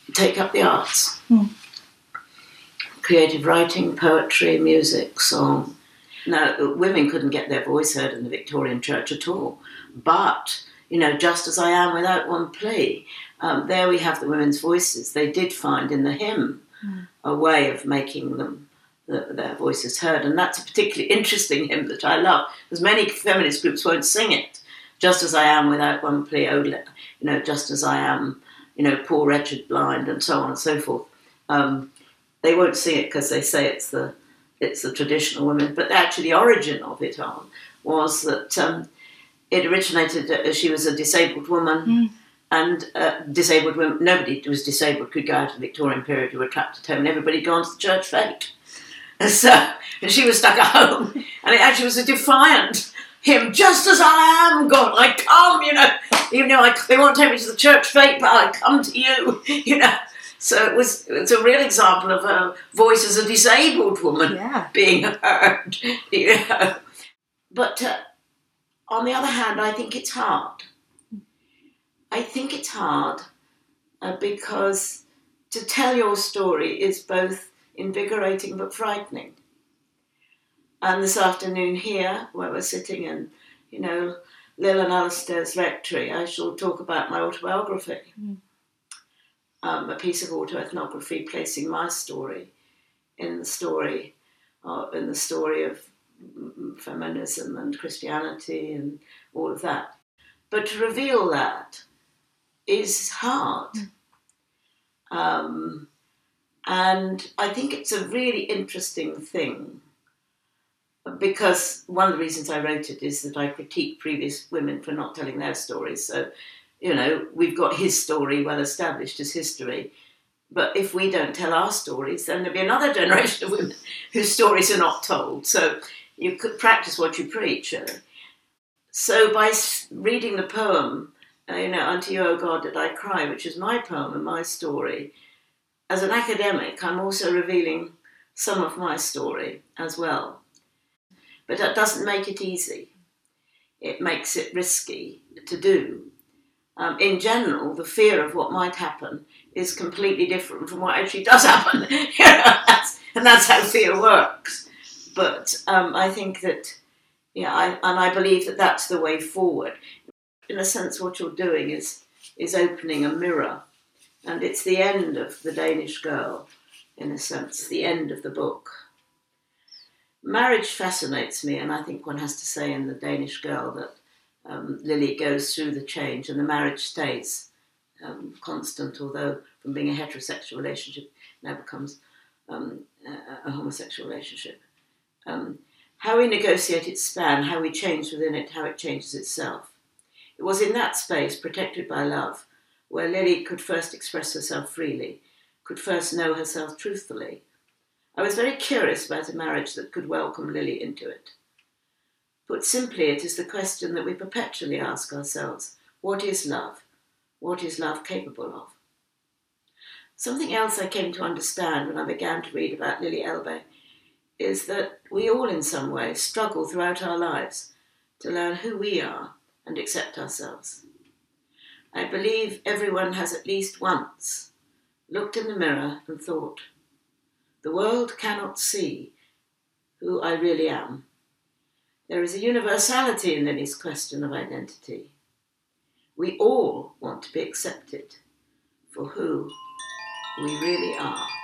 take up the arts. Creative writing, poetry, music, song. Now, women couldn't get their voice heard in the Victorian church at all. But, just as I am without one plea, there we have the women's voices. They did find in the hymn a way of making them their voices heard. And that's a particularly interesting hymn that I love, because many feminist groups won't sing it. Just as I am without one plea, just as I am, poor, wretched, blind, and so on and so forth. They won't sing it because they say it's the traditional women, but actually the origin of it was that it originated. She was a disabled woman, and disabled women. Nobody who was disabled could go out of the Victorian period who were trapped at home, and everybody gone to the church fete. And she was stuck at home, and it actually was a defiant hymn. Just as I am, God, I come. Even though they won't take me to the church fete, but I come to you. So it's a real example of a voice as a disabled woman being heard. But on the other hand, I think it's hard. I think it's hard because to tell your story is both invigorating but frightening. And this afternoon here, where we're sitting in, Lil and Alistair's rectory, I shall talk about my autobiography. A piece of autoethnography placing my story in the story of feminism and Christianity and all of that. But to reveal that is hard. And I think it's a really interesting thing, because one of the reasons I wrote it is that I critique previous women for not telling their stories. So, we've got his story well established as history. But if we don't tell our stories, then there'll be another generation of women whose stories are not told. So you could practice what you preach. So by reading the poem, Unto You, O God, Did I Cry, which is my poem and my story, as an academic, I'm also revealing some of my story as well. But that doesn't make it easy. It makes it risky to do. In general, the fear of what might happen is completely different from what actually does happen. And that's how fear works. But I think that, I believe that that's the way forward. In a sense, what you're doing is opening a mirror. And it's the end of The Danish Girl, in a sense, the end of the book. Marriage fascinates me, and I think one has to say in The Danish Girl that Lily goes through the change and the marriage stays constant, although from being a heterosexual relationship now becomes a homosexual relationship. How we negotiate its span, how we change within it, how it changes itself. It was in that space, protected by love, where Lily could first express herself freely, could first know herself truthfully. I was very curious about a marriage that could welcome Lily into it. Put simply, it is the question that we perpetually ask ourselves: what is love? What is love capable of? Something else I came to understand when I began to read about Lily Elbe is that we all in some way struggle throughout our lives to learn who we are and accept ourselves. I believe everyone has at least once looked in the mirror and thought, the world cannot see who I really am. There is a universality in Lily's question of identity. We all want to be accepted for who we really are.